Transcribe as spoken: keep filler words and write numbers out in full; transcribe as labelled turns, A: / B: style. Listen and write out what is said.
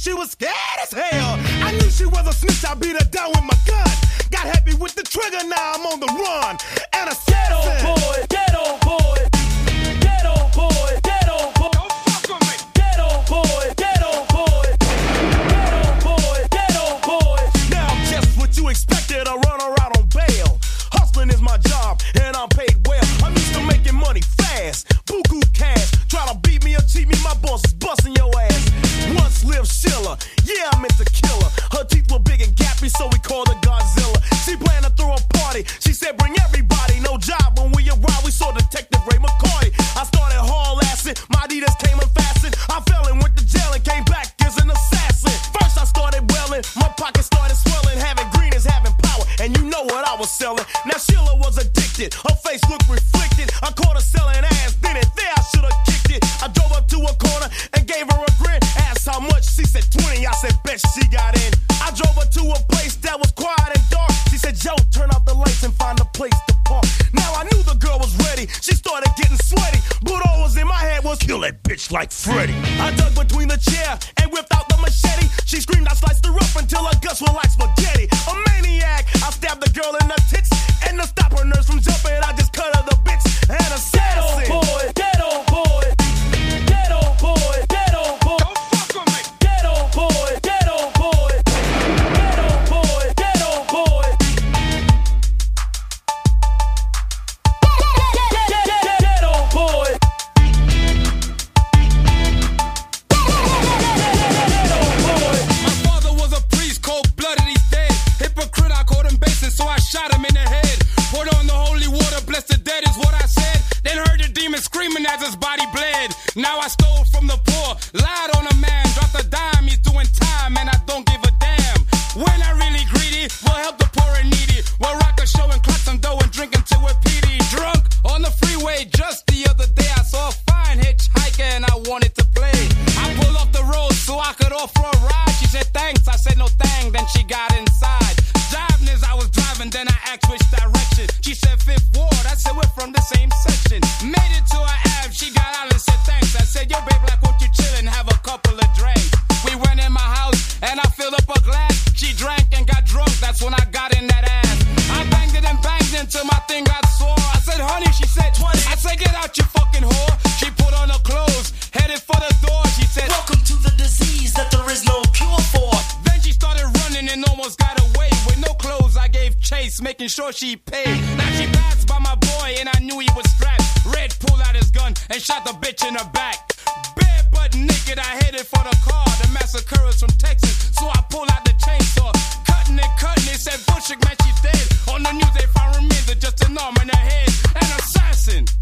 A: she was scared as hell. I knew she was a snitch, I beat her down with my gun. Got happy with the trigger, now I'm on the run. And a
B: ghetto boy, ghetto boy, ghetto boy, ghetto boy.
A: Don't fuck with me.
B: Ghetto boy, ghetto boy, ghetto boy, ghetto boy.
A: Now I'm just what you expected, a runner out on bail. Hustling is my job, and I'm paid well. I'm used to making money fast, buku cash. Try to beat me or cheat me, my boss is busting your ass. Once lived Sheila, yeah, I meant to kill her. Her teeth were big and gappy, so we called her Godzilla. She planned to throw a party, she said bring everybody. No job when we arrived, we saw Detective Ray McCarty. I started haul-assing, my Adidas came unfastened. I fell and went to jail and came back as an assassin. First I started welling, my pockets started swelling. Having green is having power, and you know what I was selling. Now Sheila was addicted, her face looked reflected. I caught her selling ass, then and there I should've kicked it. I drove her to a corner and gave her a grin. Asked how much, she said twenty, I said bet she got in. I drove her to a place that was quiet and dark. She said, Joe, turn out the lights and find a place to park. Now I knew the girl was ready, she started getting sweaty. But all was in my head was, kill that bitch like Freddy. I dug between the chair and whipped out the machete. She screamed, I sliced her up until her guts were like spaghetti. A maniac, I stabbed the girl in the tits. And to stop her nerves from jumping, I just cut her the bitch and assassin.
B: Ghetto boy, ghetto boy, ghetto boy, ghetto boy.
A: Don't fuck with me.
B: Ghetto boy, ghetto boy, ghetto boy, ghetto boy. Ghetto boy.
C: My father was a priest, cold-blooded, he's dead. Hypocrite, I caught him baseless, so I shot him in the head. Poured on the holy water, bless the dead is what I said. Then heard the demon screaming as his body bled. Now I stole from the poor, lied on a man, dropped a dime, he's doing time, and I don't give a damn. When I really greedy, will help the poor and needy. We'll rock a show and clock some dough and drink until we're peaty. Drunk on the freeway just the other day, I saw a fine hitchhiker and I wanted to play. I pulled off the road so I could offer a ride. She said thanks, I said no thang, then she got inside. Driving as I was driving, then I asked which direction. She said Fifth Ward, I said we're from the same section. Made it to her Ave, she got out and said thanks. I said yo babe, like won't you chill and have a couple of drinks. We went in my house and I filled up a glass. She drank and got drunk, that's when I got in that ass. I banged it and banged it until my thing got sore. I said honey, she said twenty. I said get out you fucking whore. She put on her clothes, headed for the door. She said
B: Welcome to the disease that there is no cure for.
C: then she started running and almost got away. With no clothes, I gave chase, making sure she paid. Now she passed by my boy and I knew he was strapped. Red pulled out his gun and shot the bitch in her back. Bare butt naked, I headed for the car. The massacre is from Texas, so I pulled out the chainsaw. Cutting and cutting, they said bullshit, man, she's dead. On the news they found remains of just an arm and a head. An assassin.